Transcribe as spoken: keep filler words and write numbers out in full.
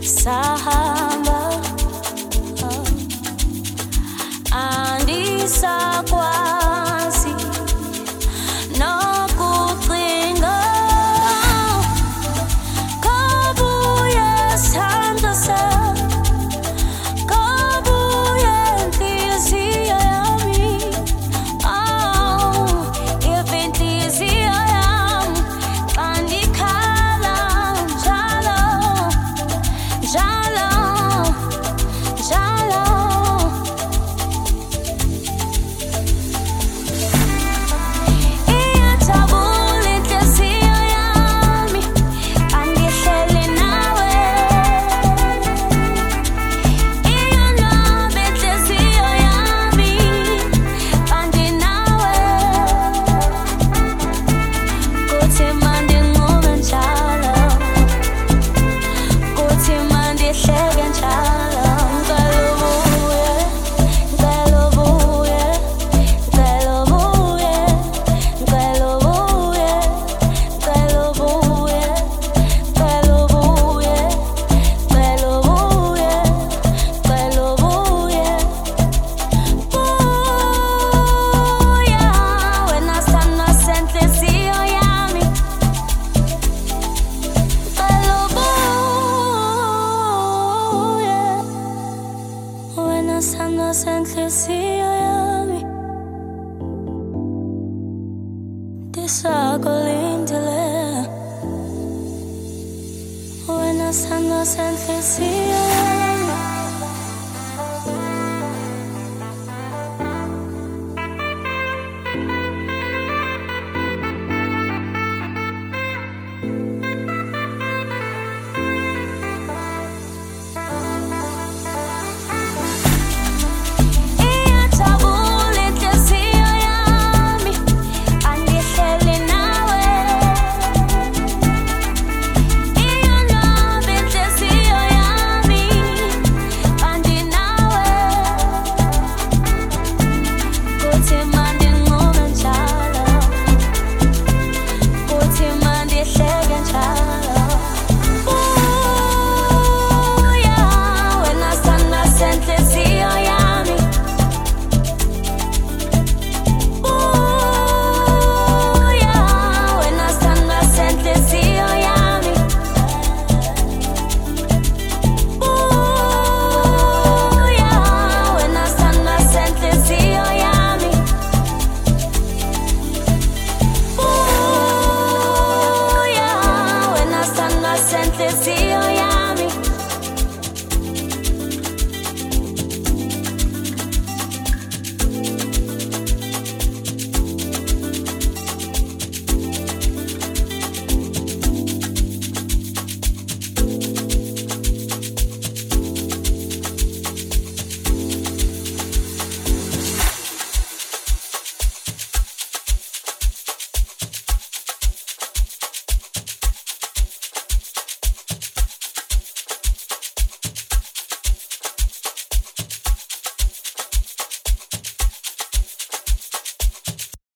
sahamba andisakwazi nokucinga kabuye sandla sami kabuye inhliziyo yami oh if inhliziyo yami andikhala njalo njalo njalo iyajabula inhliziyo yami angihleli nawe iyonwaba inhliziyo yami andinawe kuthi mandinqume njalo kuthi mandihleke njalo ngicela ubuye ngicela ubuye ngicela ubuye ngicela ubuye ngicela ubuye ngicela ubuye ngicela ubuye ngicela ubuye buya wena sandla senhliziyo yami ngicela ubuye wena sandla senhliziyo yami ndisakulindile wena sandla senhliziyo